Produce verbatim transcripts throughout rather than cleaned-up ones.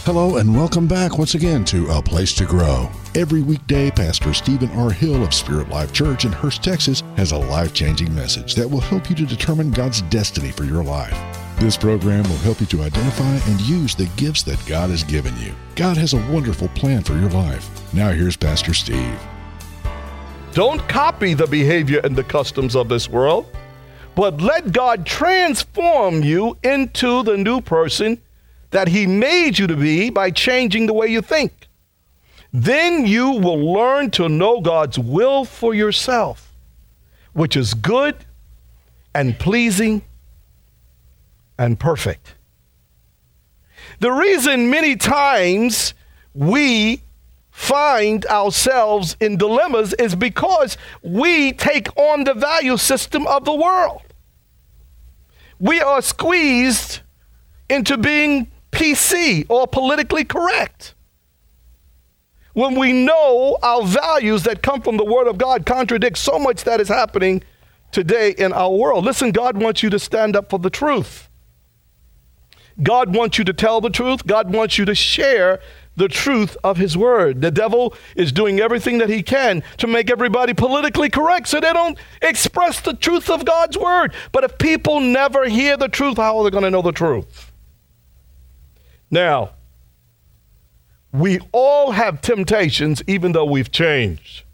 Hello and welcome back once again to A Place to Grow. Every weekday, Pastor Stephen R. Hill of Spirit Life Church in Hurst, Texas, has a life-changing message that will help you to determine God's destiny for your life. This program will help you to identify and use the gifts that God has given you. God has a wonderful plan for your life. Now here's Pastor Steve. Don't copy the behavior and the customs of this world, but let God transform you into the new person that he made you to be by changing the way you think. Then you will learn to know God's will for yourself, which is good and pleasing and perfect. The reason many times we find ourselves in dilemmas is because we take on the value system of the world. We are squeezed into being P C or politically correct, when we know our values that come from the Word of God contradict so much that is happening today in our world. Listen, God wants you to stand up for the truth. God wants you to tell the truth. God wants you to share the truth of his word. The devil is doing everything that he can to make everybody politically correct so they don't express the truth of God's word. But if people never hear the truth, how are they going to know the truth? Now, we all have temptations even though we've changed.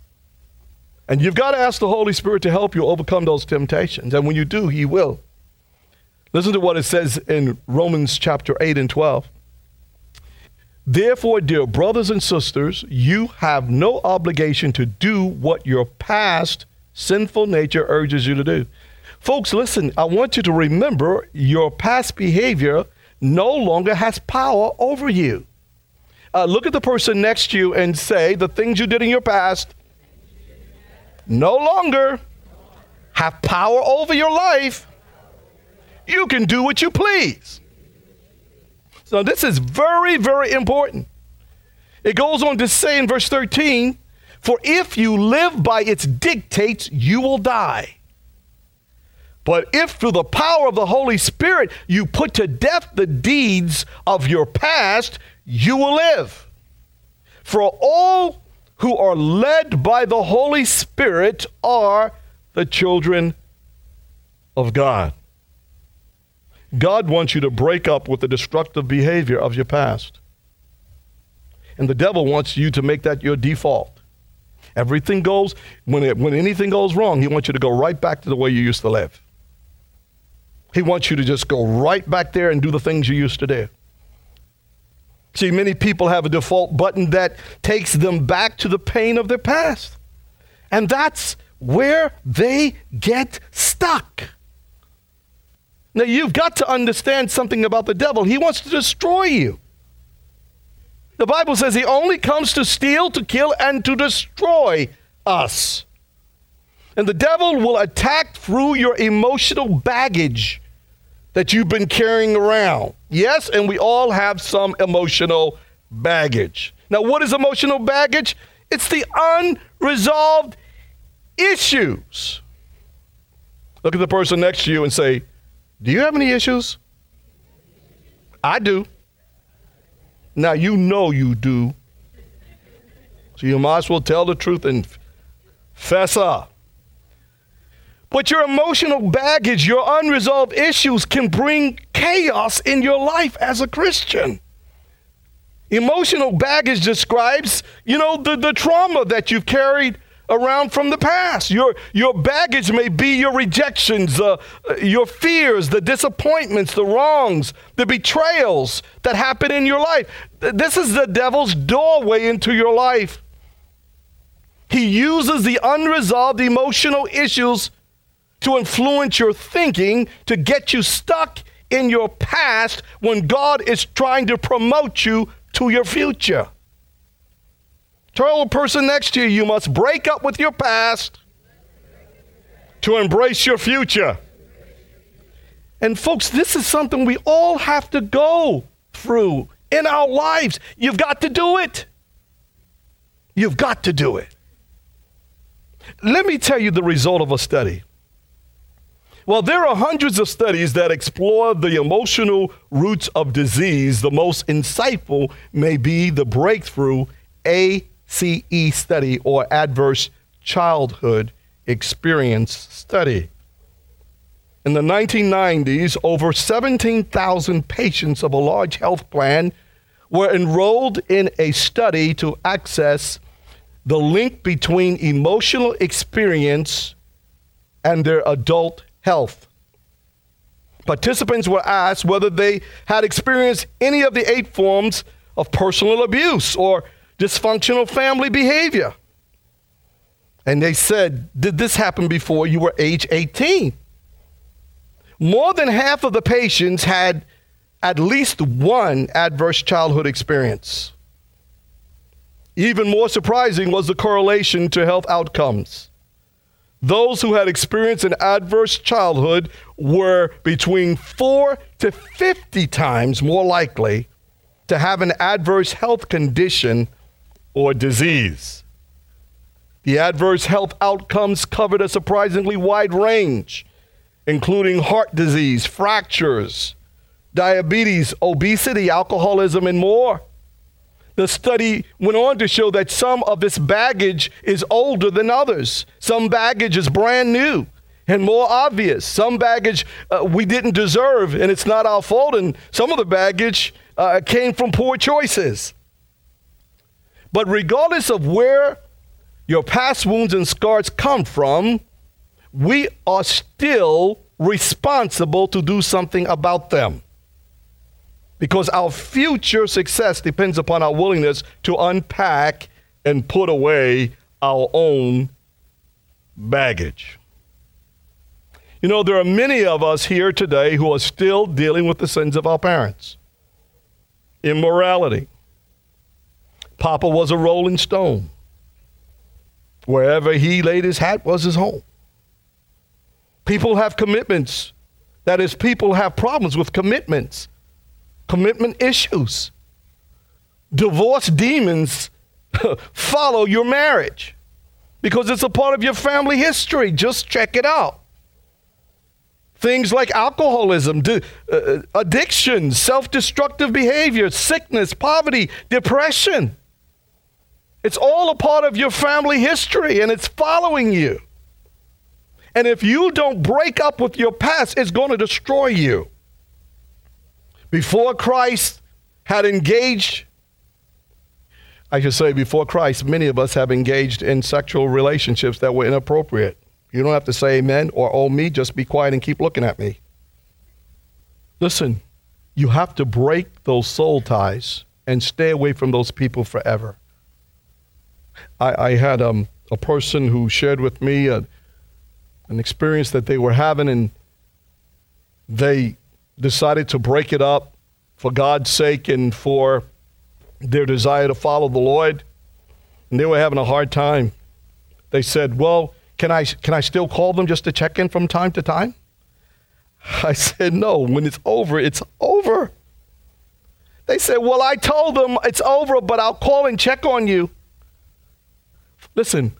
And you've got to ask the Holy Spirit to help you overcome those temptations. And when you do, he will. Listen to what it says in Romans chapter eight and twelve. Therefore, dear brothers and sisters, you have no obligation to do what your past sinful nature urges you to do. Folks, listen, I want you to remember your past behavior no longer has power over you. Uh, look at the person next to you and say, the things you did in your past no longer have power over your life. You can do what you please. So this is very, very important. It goes on to say in verse thirteen, for if you live by its dictates, you will die. But if through the power of the Holy Spirit you put to death the deeds of your past, you will live. For all who are led by the Holy Spirit are the children of God. God wants you to break up with the destructive behavior of your past. And the devil wants you to make that your default. Everything goes, when, it, when anything goes wrong, he wants you to go right back to the way you used to live. He wants you to just go right back there and do the things you used to do. See, many people have a default button that takes them back to the pain of their past. And that's where they get stuck. Now, you've got to understand something about the devil. He wants to destroy you. The Bible says he only comes to steal, to kill, and to destroy us. And the devil will attack through your emotional baggage that you've been carrying around. Yes, and we all have some emotional baggage. Now, what is emotional baggage? It's the unresolved issues. Look at the person next to you and say, do you have any issues? I do. Now, you know you do. So you might as well tell the truth and fess up. But your emotional baggage, your unresolved issues can bring chaos in your life as a Christian. Emotional baggage describes, you know, the, the trauma that you've carried around from the past. Your, your baggage may be your rejections, uh, your fears, the disappointments, the wrongs, the betrayals that happen in your life. This is the devil's doorway into your life. He uses the unresolved emotional issues to influence your thinking, to get you stuck in your past when God is trying to promote you to your future. Tell the person next to you, you must break up with your past to embrace your future. And folks, this is something we all have to go through in our lives. You've got to do it. You've got to do it. Let me tell you the result of a study. Well, there are hundreds of studies that explore the emotional roots of disease. The most insightful may be the breakthrough A C E study, or Adverse Childhood Experience Study. In the nineteen nineties, over seventeen thousand patients of a large health plan were enrolled in a study to access the link between emotional experience and their adult health. Participants were asked whether they had experienced any of the eight forms of personal abuse or dysfunctional family behavior. And they said, did this happen before you were age eighteen? More than half of the patients had at least one adverse childhood experience. Even more surprising was the correlation to health outcomes. Those who had experienced an adverse childhood were between four to fifty times more likely to have an adverse health condition or disease. The adverse health outcomes covered a surprisingly wide range, including heart disease, fractures, diabetes, obesity, alcoholism, and more. The study went on to show that some of this baggage is older than others. Some baggage is brand new and more obvious. Some baggage uh, we didn't deserve, and it's not our fault. And some of the baggage uh, came from poor choices. But regardless of where your past wounds and scars come from, we are still responsible to do something about them. Because our future success depends upon our willingness to unpack and put away our own baggage. You know, there are many of us here today who are still dealing with the sins of our parents. Immorality. Papa was a rolling stone. Wherever he laid his hat was his home. People have commitments. That is, people have problems with commitments. Commitment issues. Divorce demons follow your marriage because it's a part of your family history. Just check it out. Things like alcoholism, di- uh, addiction, self-destructive behavior, sickness, poverty, depression. It's all a part of your family history, and it's following you. And if you don't break up with your past, it's going to destroy you. Before Christ had engaged, I should say before Christ, many of us have engaged in sexual relationships that were inappropriate. You don't have to say amen or oh me, just be quiet and keep looking at me. Listen, you have to break those soul ties and stay away from those people forever. I, I had um, a person who shared with me a, an experience that they were having, and they decided to break it up for God's sake and for their desire to follow the Lord. And they were having a hard time. They said, well, can I can I still call them just to check in from time to time? I said, no, when it's over, it's over. They said, well, I told them it's over, but I'll call and check on you. Listen,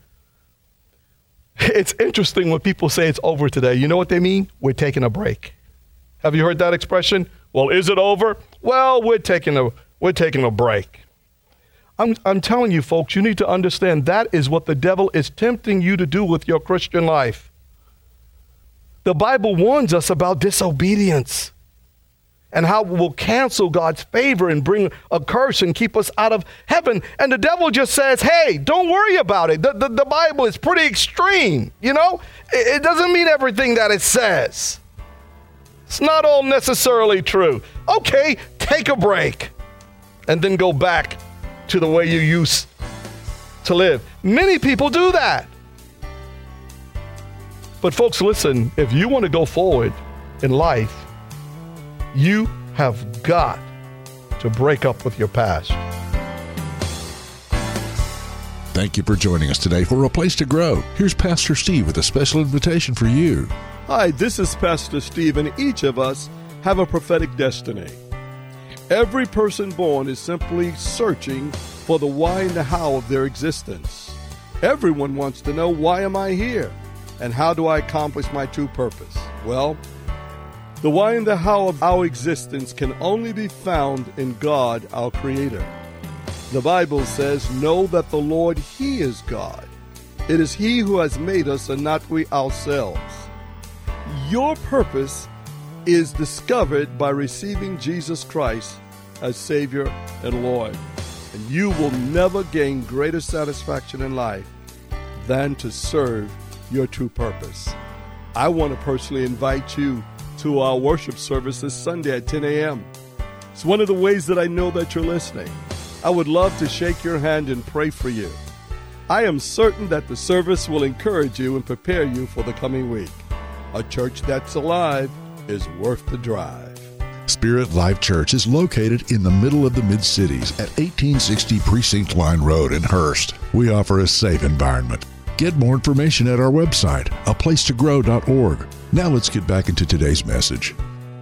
it's interesting when people say it's over today. You know what they mean? We're taking a break. Have you heard that expression? Well, is it over? Well, we're taking a we're taking a break. I'm I'm telling you, folks, you need to understand that is what the devil is tempting you to do with your Christian life. The Bible warns us about disobedience and how it will cancel God's favor and bring a curse and keep us out of heaven. And the devil just says, hey, don't worry about it. The, the, the Bible is pretty extreme, you know? It, it doesn't mean everything that it says. It's not all necessarily true. Okay, take a break and then go back to the way you used to live. Many people do that. But folks, listen, if you want to go forward in life, you have got to break up with your past. Thank you for joining us today for A Place to Grow. Here's Pastor Steve with a special invitation for you. Hi, this is Pastor Steve, and each of us have a prophetic destiny. Every person born is simply searching for the why and the how of their existence. Everyone wants to know, why am I here? And how do I accomplish my true purpose? Well, the why and the how of our existence can only be found in God, our Creator. The Bible says, "Know that the Lord, He is God. It is He who has made us and not we ourselves." Your purpose is discovered by receiving Jesus Christ as Savior and Lord. And you will never gain greater satisfaction in life than to serve your true purpose. I want to personally invite you to our worship service this Sunday at ten a.m. It's one of the ways that I know that you're listening. I would love to shake your hand and pray for you. I am certain that the service will encourage you and prepare you for the coming week. A church that's alive is worth the drive. Spirit Life Church is located in the middle of the Mid-Cities at eighteen sixty Precinct Line Road in Hurst. We offer a safe environment. Get more information at our website, a place to grow dot org. Now let's get back into today's message.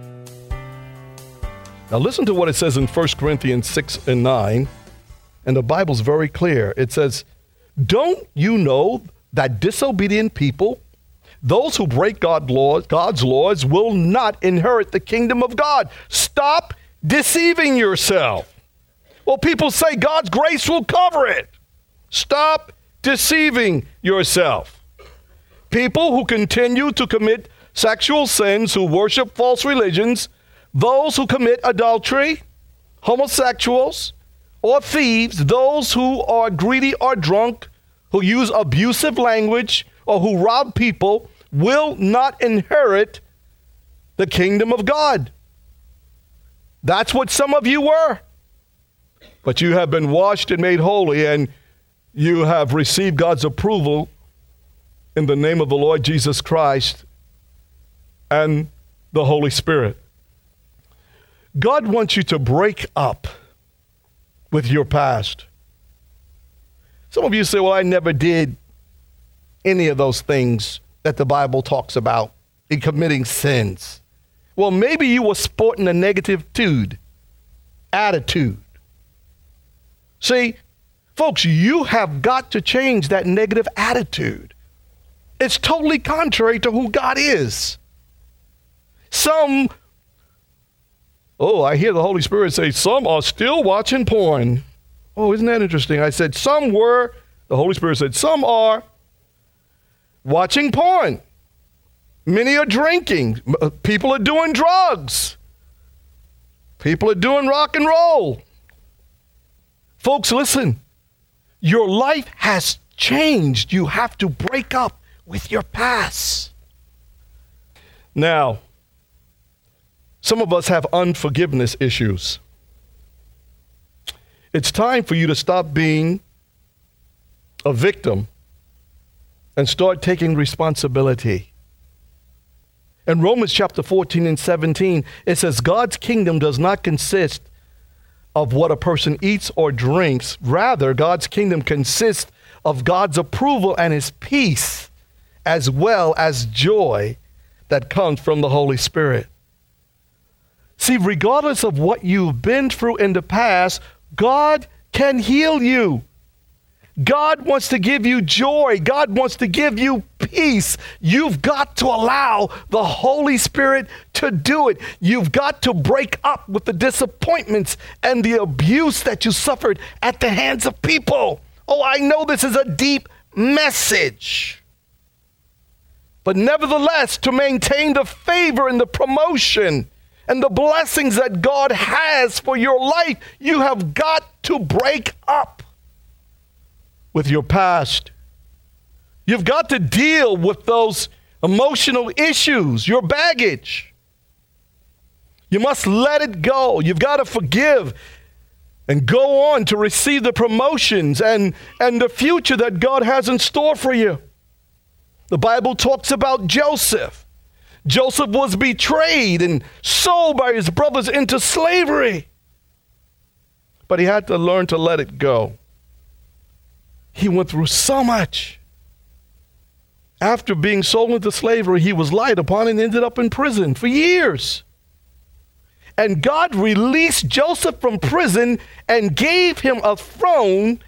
Now listen to what it says in First Corinthians six and nine, and the Bible's very clear. It says, "Don't you know that disobedient people, those who break God's laws, God's laws, will not inherit the kingdom of God? Stop deceiving yourself." Well, people say God's grace will cover it. Stop deceiving yourself. People who continue to commit sexual sins, who worship false religions, those who commit adultery, homosexuals, or thieves, those who are greedy or drunk, who use abusive language, or who rob people, will not inherit the kingdom of God. That's what some of you were. But you have been washed and made holy, and you have received God's approval in the name of the Lord Jesus Christ and the Holy Spirit. God wants you to break up with your past. Some of you say, "Well, I never did any of those things that the Bible talks about in committing sins." Well, maybe you were sporting a negative attitude. attitude. See, folks, you have got to change that negative attitude. It's totally contrary to who God is. Some, oh, I hear the Holy Spirit say, some are still watching porn. Oh, isn't that interesting? I said, some were, the Holy Spirit said, some are watching porn. Many are drinking. People are doing drugs. People are doing rock and roll. Folks, listen. Your life has changed. You have to break up with your past. Now, some of us have unforgiveness issues. It's time for you to stop being a victim and start taking responsibility. In Romans chapter fourteen and seventeen, it says, God's kingdom does not consist of what a person eats or drinks. Rather, God's kingdom consists of God's approval and his peace, as well as joy that comes from the Holy Spirit. See, regardless of what you've been through in the past, God can heal you. God wants to give you joy. God wants to give you peace. You've got to allow the Holy Spirit to do it. You've got to break up with the disappointments and the abuse that you suffered at the hands of people. Oh, I know this is a deep message. But nevertheless, to maintain the favor and the promotion and the blessings that God has for your life, you have got to break up with your past. You've got to deal with those emotional issues, your baggage. You must let it go. You've got to forgive and go on to receive the promotions and, and the future that God has in store for you. The Bible talks about Joseph. Joseph was betrayed and sold by his brothers into slavery. But he had to learn to let it go. He went through so much. After being sold into slavery, he was lied upon and ended up in prison for years. And God released Joseph from prison and gave him a throne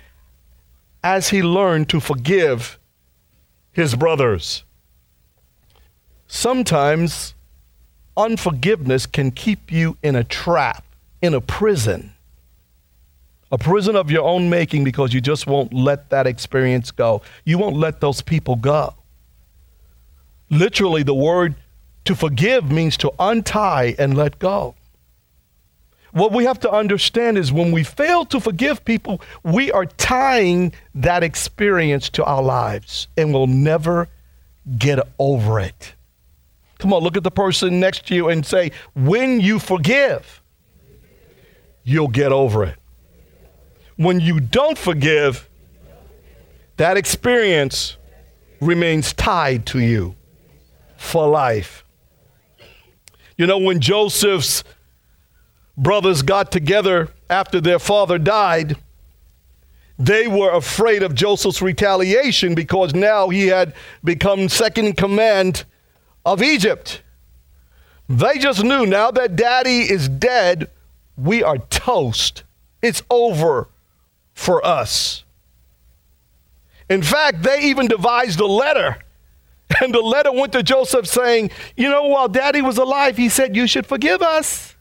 as he learned to forgive his brothers. Sometimes unforgiveness can keep you in a trap, in a prison, a prison of your own making, because you just won't let that experience go. You won't let those people go. Literally, the word to forgive means to untie and let go. What we have to understand is when we fail to forgive people, we are tying that experience to our lives and will never get over it. Come on, look at the person next to you and say, when you forgive, you'll get over it. When you don't forgive, that experience remains tied to you for life. You know, when Joseph's brothers got together after their father died, they were afraid of Joseph's retaliation because now he had become second in command of Egypt. They just knew now that daddy is dead, we are toast. It's over for us. In fact, they even devised a letter. And the letter went to Joseph saying, you know, while daddy was alive, he said, you should forgive us.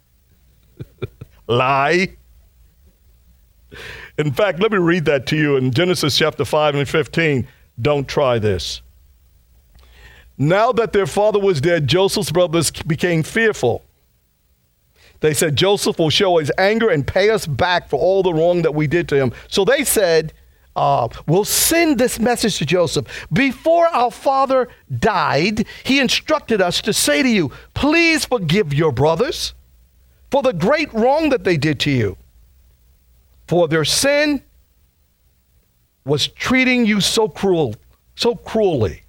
Lie. In fact, let me read that to you in Genesis chapter five and fifteen. Don't try this. Now that their father was dead, Joseph's brothers became fearful. They said, Joseph will show his anger and pay us back for all the wrong that we did to him. So they said, uh, we'll send this message to Joseph. Before our father died, he instructed us to say to you, please forgive your brothers for the great wrong that they did to you. For their sin was treating you so cruel, so cruelly.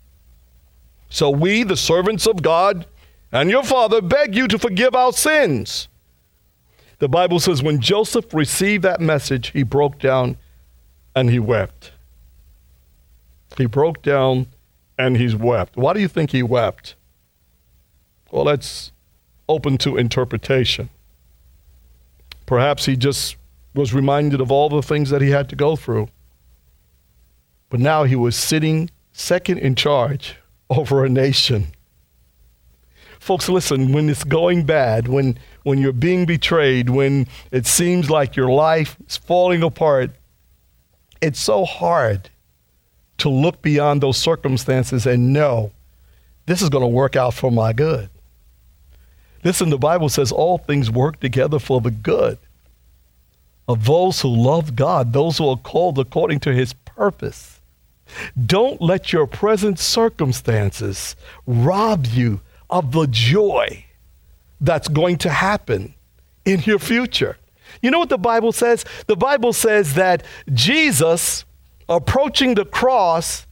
So we, the servants of God and your father, beg you to forgive our sins. The Bible says when Joseph received that message, he broke down and he wept. He broke down and he wept. Why do you think he wept? Well, that's open to interpretation. Perhaps he just was reminded of all the things that he had to go through. But now he was sitting second in charge over a nation. Folks, listen, when it's going bad, when, when you're being betrayed, when it seems like your life is falling apart, it's so hard to look beyond those circumstances and know this is going to work out for my good. Listen, the Bible says all things work together for the good of those who love God, those who are called according to his purpose. Don't let your present circumstances rob you of the joy that's going to happen in your future. You know what the Bible says? The Bible says that Jesus, approaching the cross,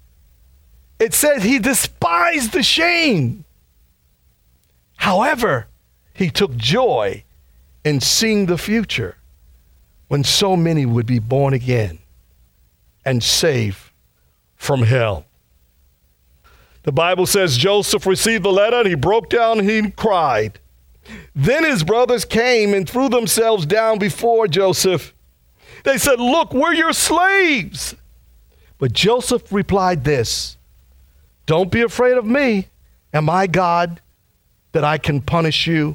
it says he despised the shame. However, he took joy in seeing the future when so many would be born again and saved from hell. The Bible says Joseph received the letter and he broke down and he cried. Then his brothers came and threw themselves down before Joseph. They said, look, we're your slaves. But Joseph replied this, don't be afraid of me. Am I God that I can punish you?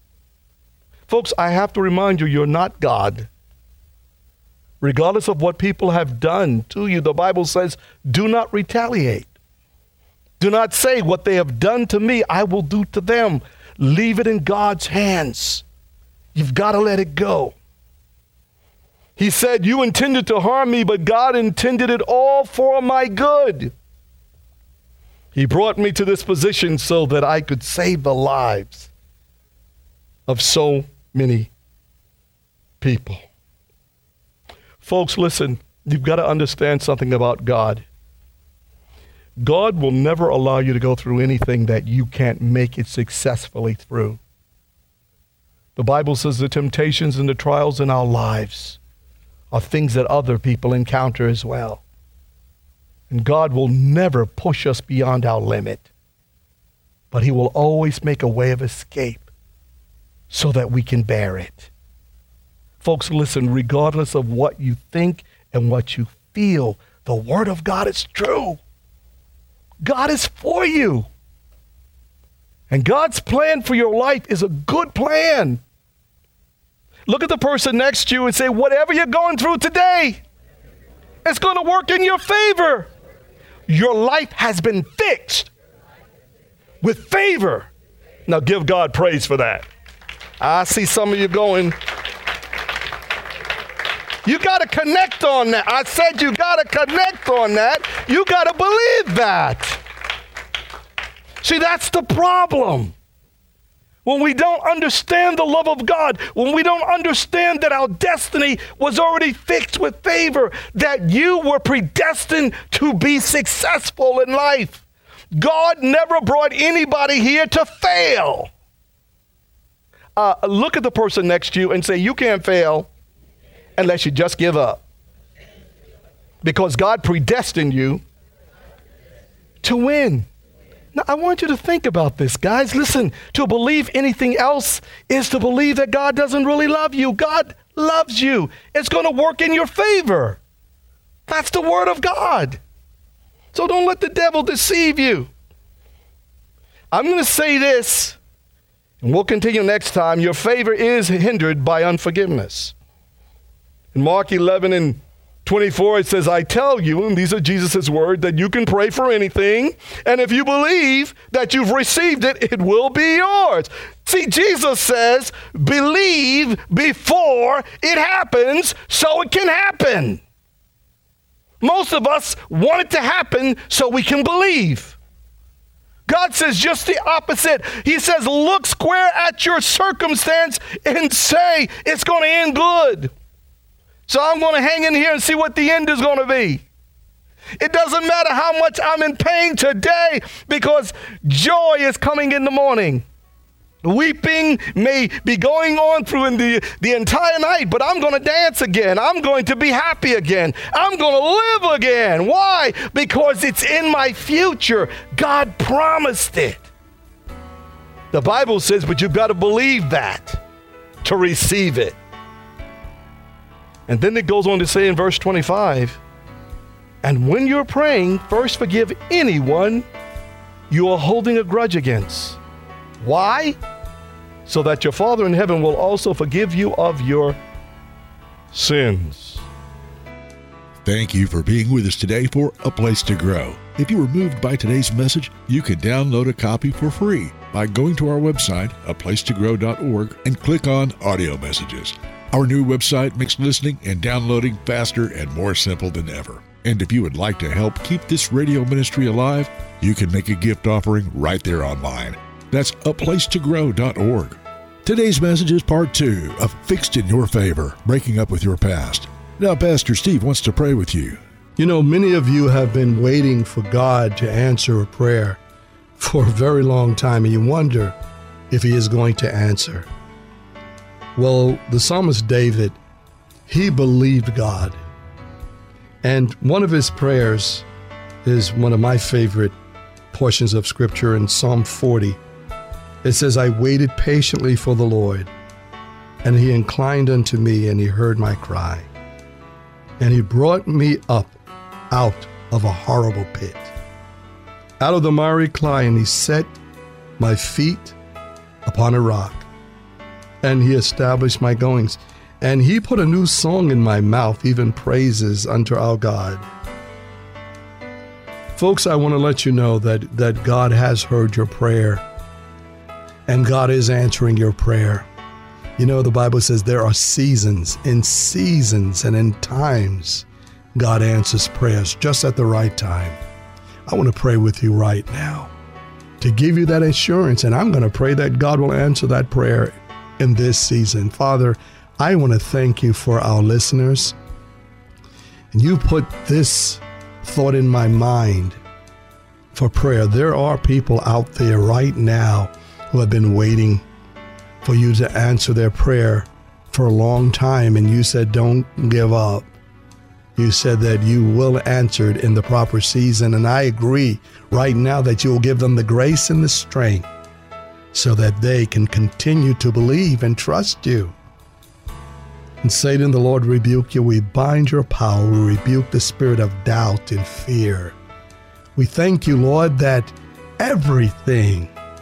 Folks, I have to remind you, you're not God. Regardless of what people have done to you, the Bible says, do not retaliate. Do not say what they have done to me, I will do to them. Leave it in God's hands. You've got to let it go. He said, you intended to harm me, but God intended it all for my good. He brought me to this position so that I could save the lives of so many people. Folks, listen, you've got to understand something about God. God will never allow you to go through anything that you can't make it successfully through. The Bible says the temptations and the trials in our lives are things that other people encounter as well. And God will never push us beyond our limit, but he will always make a way of escape so that we can bear it. Folks, listen, regardless of what you think and what you feel, the word of God is true. God is for you. And God's plan for your life is a good plan. Look at the person next to you and say, whatever you're going through today, it's going to work in your favor. Your life has been fixed with favor. Now give God praise for that. I see some of you going, you got to connect on that. I said you got to connect on that. You got to believe that. See, that's the problem. When we don't understand the love of God, when we don't understand that our destiny was already fixed with favor, that you were predestined to be successful in life. God never brought anybody here to fail. Uh, look at the person next to you and say, you can't fail unless you just give up. Because God predestined you to win. Now, I want you to think about this, guys. Listen, to believe anything else is to believe that God doesn't really love you. God loves you. It's going to work in your favor. That's the word of God. So don't let the devil deceive you. I'm going to say this, and we'll continue next time. Your favor is hindered by unforgiveness. In Mark eleven and twenty-four, it says, I tell you, and these are Jesus' words, that you can pray for anything, and if you believe that you've received it, it will be yours. See, Jesus says, believe before it happens so it can happen. Most of us want it to happen so we can believe. God says just the opposite. He says, look square at your circumstance and say, it's going to end good. So I'm going to hang in here and see what the end is going to be. It doesn't matter how much I'm in pain today, because joy is coming in the morning. Weeping may be going on through in the, the entire night, but I'm going to dance again. I'm going to be happy again. I'm going to live again. Why? Because it's in my future. God promised it. The Bible says, but you've got to believe that to receive it. And then it goes on to say in verse twenty-five, and when you're praying, first forgive anyone you are holding a grudge against. Why? So that your Father in heaven will also forgive you of your sins. Thank you for being with us today for A Place to Grow. If you were moved by today's message, you can download a copy for free by going to our website, a place to grow dot org, and click on Audio Messages. Our new website makes listening and downloading faster and more simple than ever. And if you would like to help keep this radio ministry alive, you can make a gift offering right there online. That's a place to grow dot org. Today's message is part two of Fixed in Your Favor, Breaking Up with Your Past. Now, Pastor Steve wants to pray with you. You know, many of you have been waiting for God to answer a prayer for a very long time, and you wonder if he is going to answer. Well, the psalmist David, he believed God. And one of his prayers is one of my favorite portions of Scripture in Psalm forty. It says, I waited patiently for the Lord, and he inclined unto me, and he heard my cry. And he brought me up out of a horrible pit. Out of the miry clay, and he set my feet upon a rock. And he established my goings. And he put a new song in my mouth, even praises unto our God. Folks, I want to let you know that, that God has heard your prayer. And God is answering your prayer. You know, the Bible says there are seasons, in seasons and in times, God answers prayers just at the right time. I want to pray with you right now to give you that assurance. And I'm going to pray that God will answer that prayer in this season. Father, I want to thank you for our listeners. And you put this thought in my mind for prayer. There are people out there right now who have been waiting for you to answer their prayer for a long time. And you said, don't give up. You said that you will answer it in the proper season. And I agree right now that you will give them the grace and the strength so that they can continue to believe and trust you. And Satan, the Lord rebuke you. We bind your power. We rebuke the spirit of doubt and fear. We thank you, Lord, that everything,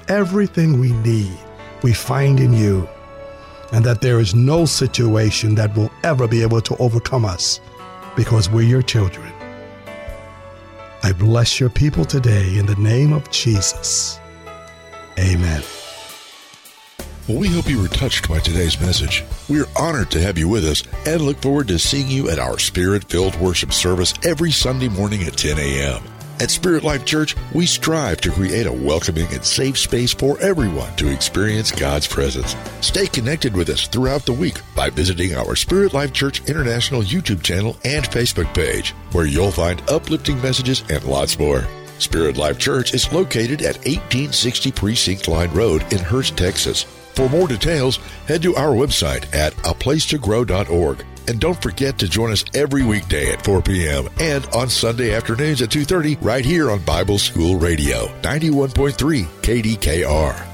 everything we need, we find in you, and that there is no situation that will ever be able to overcome us because we're your children. I bless your people today in the name of Jesus. Amen. Well, we hope you were touched by today's message. We're honored to have you with us and look forward to seeing you at our Spirit-filled worship service every Sunday morning at ten a.m. At Spirit Life Church, we strive to create a welcoming and safe space for everyone to experience God's presence. Stay connected with us throughout the week by visiting our Spirit Life Church International YouTube channel and Facebook page, where you'll find uplifting messages and lots more. Spirit Life Church is located at eighteen sixty Precinct Line Road in Hurst, Texas. For more details, head to our website at a place to grow dot org. And don't forget to join us every weekday at four p.m. and on Sunday afternoons at two thirty right here on Bible School Radio, ninety-one point three K D K R.